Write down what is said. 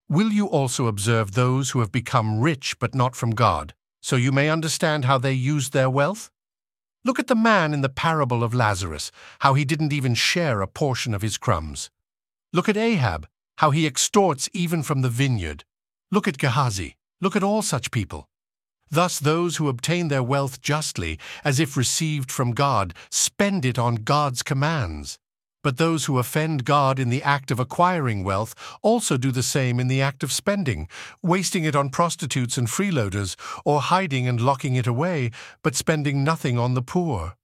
Will you also observe those who have become rich but not from God, so you may understand how they used their wealth? Look at the man in the parable of Lazarus, how he didn't even share a portion of his crumbs. Look at Ahab, how he extorts even from the vineyard. Look at Gehazi. Look at all such people. Thus those who obtain their wealth justly, as if received from God, spend it on God's commands. But those who offend God in the act of acquiring wealth also do the same in the act of spending, wasting it on prostitutes and freeloaders, or hiding and locking it away, but spending nothing on the poor.